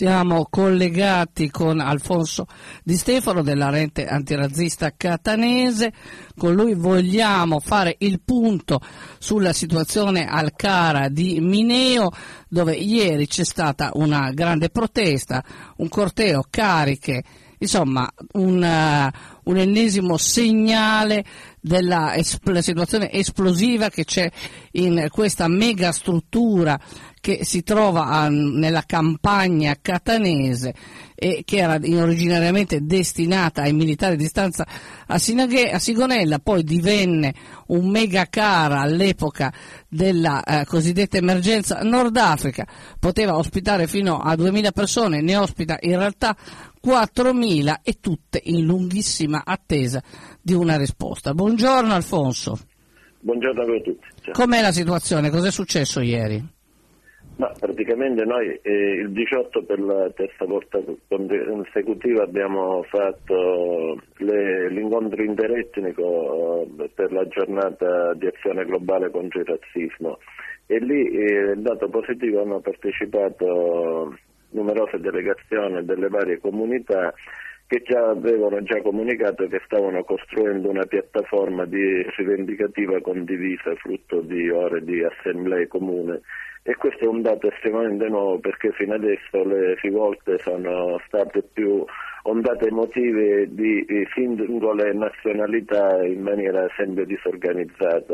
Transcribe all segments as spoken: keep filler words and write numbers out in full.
Siamo collegati con Alfonso Di Stefano della Rete Antirazzista Catanese. Con lui vogliamo fare il punto sulla situazione al CARA di Mineo, dove ieri c'è stata una grande protesta, un corteo, cariche, insomma un, uh, un ennesimo segnale della espl- situazione esplosiva che c'è in questa mega struttura che si trova a, nella campagna catanese e che era originariamente destinata ai militari di stanza a, Sinaghe, a Sigonella, poi divenne un mega CARA all'epoca della eh, cosiddetta emergenza Nord Africa, poteva ospitare fino a duemila persone, ne ospita in realtà quattromila e tutte in lunghissima attesa di una risposta. Buongiorno Alfonso. Buongiorno a voi tutti. Ciao. Com'è la situazione? Cos'è successo ieri? Ma praticamente noi eh, il diciotto per la terza volta consecutiva abbiamo fatto le, l'incontro interetnico eh, per la giornata di azione globale contro il razzismo e lì eh, dato positivo hanno partecipato numerose delegazioni delle varie comunità che già avevano già comunicato che stavano costruendo una piattaforma di rivendicativa condivisa frutto di ore di assemblee comune. E questo è un dato estremamente nuovo perché fino adesso le rivolte sono state più ondate emotive di singole nazionalità in maniera sempre disorganizzata.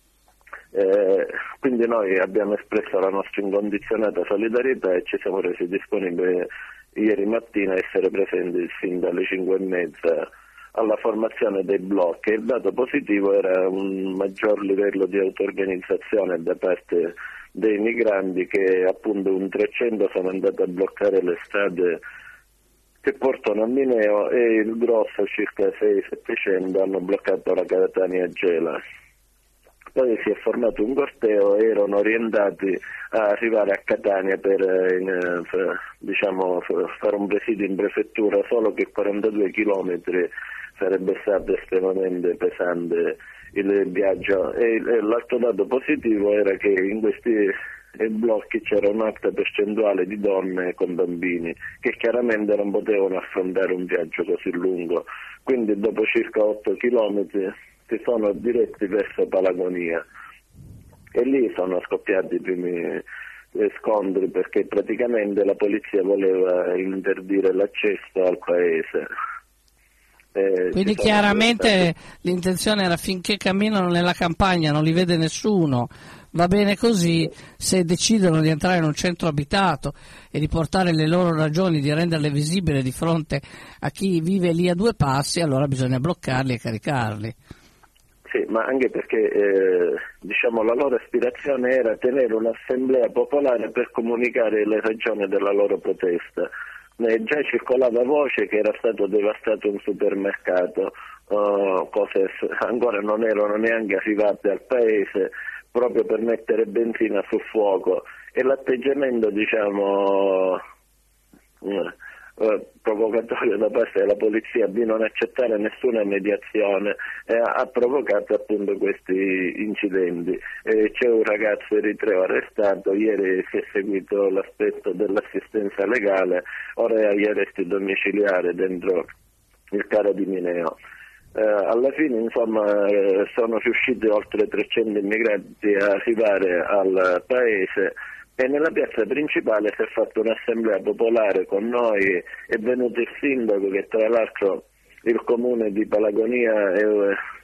Eh, quindi noi abbiamo espresso la nostra incondizionata solidarietà e ci siamo resi disponibili ieri mattina a essere presenti fin dalle cinque e mezza alla formazione dei blocchi. Il dato positivo era un maggior livello di auto-organizzazione da parte dei migranti che appunto un trecento sono andati a bloccare le strade che portano a Mineo e il grosso, circa seicento settecento, hanno bloccato la Catania-Gela. Poi si è formato un corteo e erano orientati a arrivare a Catania per in, diciamo, fare un presidio in prefettura, solo che quarantadue chilometri sarebbe stato estremamente pesante il viaggio. E l'altro dato positivo era che in questi blocchi c'era un'alta percentuale di donne con bambini che chiaramente non potevano affrontare un viaggio così lungo, quindi dopo circa otto chilometri si sono diretti verso Palagonia e lì sono scoppiati i primi scontri perché praticamente la polizia voleva interdire l'accesso al paese. Eh, Quindi chiaramente l'intenzione era finché camminano nella campagna non li vede nessuno, va bene così, se decidono di entrare in un centro abitato e di portare le loro ragioni, di renderle visibili di fronte a chi vive lì a due passi, allora bisogna bloccarli e caricarli. Sì, ma anche perché eh, diciamo la loro aspirazione era tenere un'assemblea popolare per comunicare le ragioni della loro protesta. Eh, già circolava voce che era stato devastato un supermercato, uh, cose ancora non erano neanche arrivate al paese, proprio per mettere benzina sul fuoco, e l'atteggiamento diciamo uh, uh, provocatorio da parte della polizia di non accettare nessuna mediazione eh, ha provocato appunto questi incidenti. Eh, c'è un ragazzo eritreo arrestato, ieri si è seguito l'aspetto dell'assistenza legale, ora è agli arresti domiciliari dentro il CARA di Mineo. Eh, alla fine insomma eh, sono riusciti oltre trecento immigranti a arrivare al paese e nella piazza principale si è fatta un'assemblea popolare con noi, è venuto il sindaco che tra l'altro il comune di Palagonia è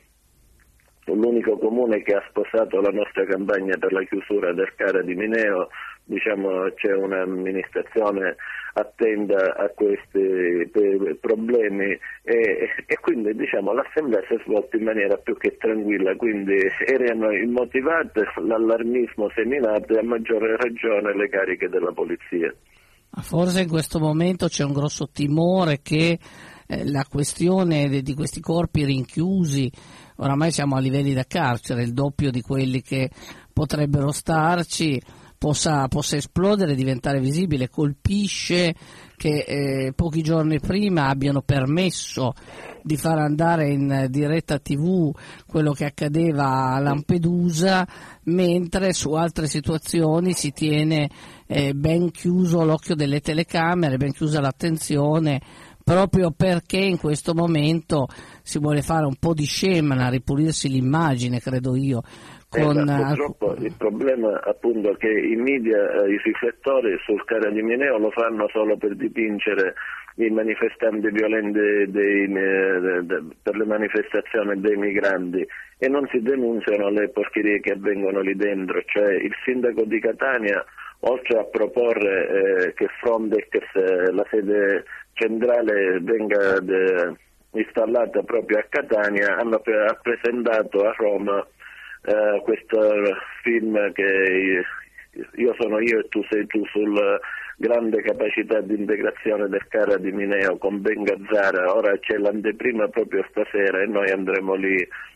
l'unico comune che ha sposato la nostra campagna per la chiusura del CARA di Mineo, diciamo c'è un'amministrazione attenta a questi problemi e, e quindi diciamo l'assemblea si è svolta in maniera più che tranquilla, quindi erano immotivate, l'allarmismo seminato e a maggiore ragione le cariche della polizia. Forse in questo momento c'è un grosso timore che eh, la questione di, di questi corpi rinchiusi, oramai siamo a livelli da carcere, il doppio di quelli che potrebbero starci, Possa, possa esplodere, diventare visibile, colpisce che eh, pochi giorni prima abbiano permesso di far andare in diretta tivù quello che accadeva a Lampedusa, mentre su altre situazioni si tiene eh, ben chiuso l'occhio delle telecamere, ben chiusa l'attenzione, proprio perché in questo momento si vuole fare un po' di scemana, ripulirsi l'immagine, credo io. Con... Eh, purtroppo il problema appunto che i media, eh, i riflettori sul CARA di Mineo lo fanno solo per dipingere i manifestanti violenti dei, de, de, per le manifestazioni dei migranti e non si denunciano le porcherie che avvengono lì dentro. Cioè il sindaco di Catania, oltre a proporre eh, che Frontex, eh, la sede centrale, venga de, installata proprio a Catania, hanno pre- ha presentato a Roma Uh, questo film che io sono io e tu sei tu, sulla grande capacità di integrazione del CARA di Mineo con Ben Gazzara. Ora c'è l'anteprima proprio stasera e noi andremo lì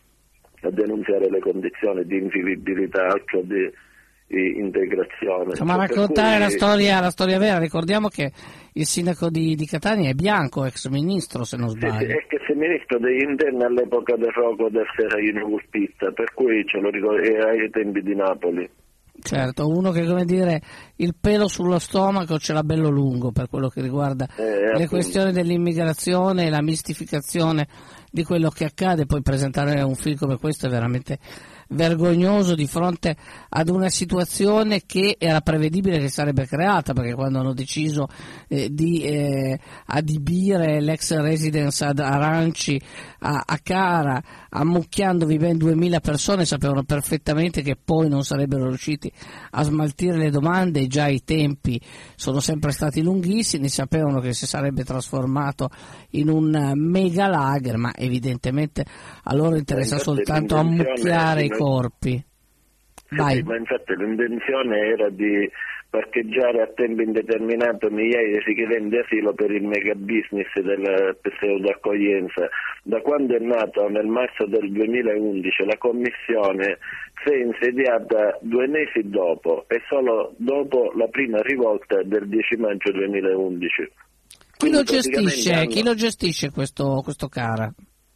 a denunziare le condizioni di invivibilità, altro di, di integrazione. Insomma, cioè, raccontare cui... la storia, la storia vera. Ricordiamo che il sindaco di, di Catania è Bianco, ex ministro se non sbaglio. Sì, sì, è che se ministro degli interni all'epoca del Rocco del Serragino Vulpista, per cui ce lo ricordo, era ai tempi di Napoli. Certo, uno che, come dire, il pelo sullo stomaco ce l'ha bello lungo per quello che riguarda eh, le appunto. questioni dell'immigrazione e la mistificazione di quello che accade. Poi presentare un film come questo è veramente vergognoso di fronte ad una situazione che era prevedibile che sarebbe creata, perché quando hanno deciso eh, di eh, adibire l'ex residence ad Aranci a, a Cara, ammucchiandovi ben duemila persone, sapevano perfettamente che poi non sarebbero riusciti a smaltire le domande e già i tempi sono sempre stati lunghissimi, sapevano che si sarebbe trasformato in un mega lager, ma evidentemente a loro interessa soltanto ammucchiare i corpi. Sì, sì, ma infatti l'intenzione era di parcheggiare a tempo indeterminato migliaia di richiedenti asilo per il mega business della pseudo-accoglienza. Da quando è nato nel marzo del duemilaundici la commissione si è insediata due mesi dopo e solo dopo la prima rivolta del dieci maggio duemilaundici. Chi lo gestisce, hanno... chi lo gestisce questo, questo CARA?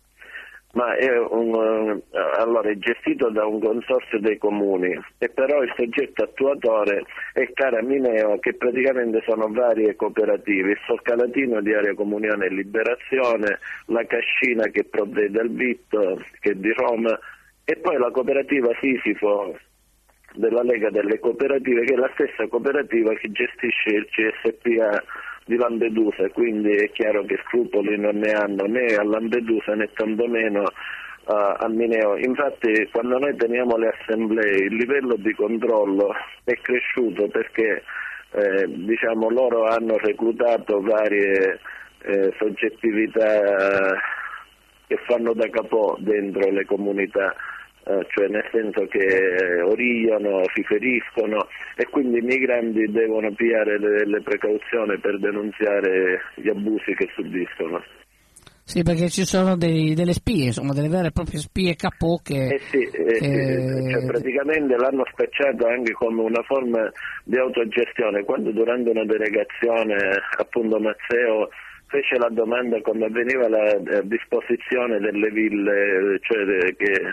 Ma è, un, allora, è gestito da un consorzio dei comuni e però il soggetto attuatore è CARA Mineo, che praticamente sono varie cooperative, il Solcalatino di Area Comunione e Liberazione, la Cascina che provvede al V I T, che è di Roma, e poi la cooperativa Sisifo della Lega delle Cooperative, che è la stessa cooperativa che gestisce il C S P A di Lampedusa, quindi è chiaro che scrupoli non ne hanno né a Lampedusa né tantomeno uh, a Mineo. Infatti quando noi teniamo le assemblee il livello di controllo è cresciuto perché eh, diciamo loro hanno reclutato varie eh, soggettività che fanno da capò dentro le comunità. Uh, cioè nel senso che origliano, riferiscono e quindi i migranti devono pigliare le, le precauzioni per denunziare gli abusi che subiscono. Sì, perché ci sono dei, delle spie, insomma, delle vere e proprie spie capò che... Eh sì, eh, che... Cioè, praticamente l'hanno spacciato anche come una forma di autogestione. Quando durante una delegazione, appunto, Mazzeo fece la domanda come avveniva la eh, disposizione delle ville, cioè de, che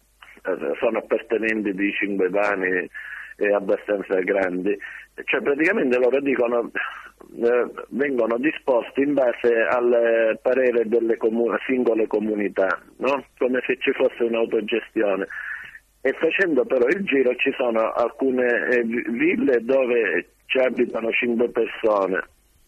sono appartenenti di cinque vani e abbastanza grandi, cioè praticamente loro dicono eh, vengono disposti in base al parere delle comu- singole comunità, no? Come se ci fosse un'autogestione, e facendo però il giro ci sono alcune eh, ville dove ci abitano cinque persone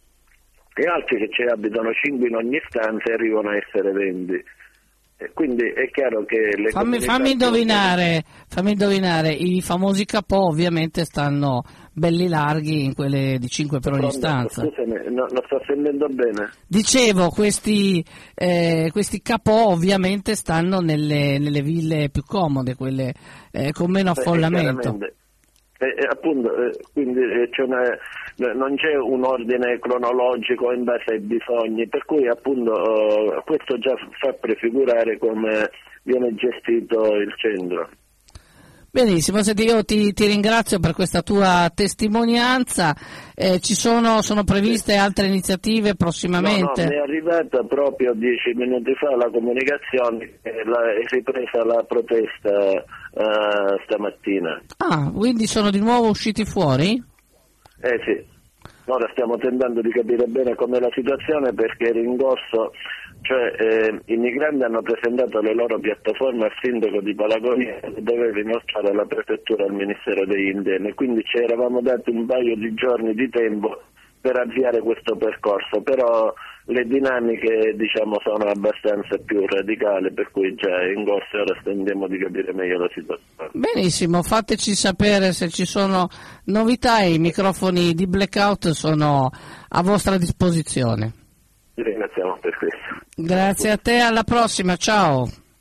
e altri che ci abitano cinque in ogni stanza e arrivano a essere venti. Quindi è chiaro che le fammi, fammi indovinare fammi indovinare i famosi capò ovviamente stanno belli larghi in quelle di cinque per ogni stanza. Scusami, no, non sto sentendo bene. Dicevo, questi eh, questi capò ovviamente stanno nelle, nelle ville più comode, quelle eh, con meno affollamento. Eh, Eh, eh, appunto, eh, quindi eh, c'è una, non c'è un ordine cronologico in base ai bisogni, per cui appunto eh, questo già fa prefigurare come viene gestito il centro. Benissimo, senti, io ti, ti ringrazio per questa tua testimonianza. Eh, ci sono, sono previste altre iniziative prossimamente? No, no, mi è arrivata proprio dieci minuti fa la comunicazione e la, è ripresa la protesta uh, stamattina. Ah, quindi sono di nuovo usciti fuori? Eh sì, ora stiamo tentando di capire bene com'è la situazione, perché era in corso, cioè eh, i migranti hanno presentato le loro piattaforme al sindaco di Palagonia che doveva inoltrare alla prefettura al Ministero degli Interni, quindi ci eravamo dati un paio di giorni di tempo per avviare questo percorso, però le dinamiche diciamo sono abbastanza più radicali, per cui già è in corso e ora stendiamo di capire meglio la situazione. Benissimo, fateci sapere se ci sono novità e i microfoni di Blackout sono a vostra disposizione. Ti ringraziamo per questo. Grazie a te, alla prossima, ciao.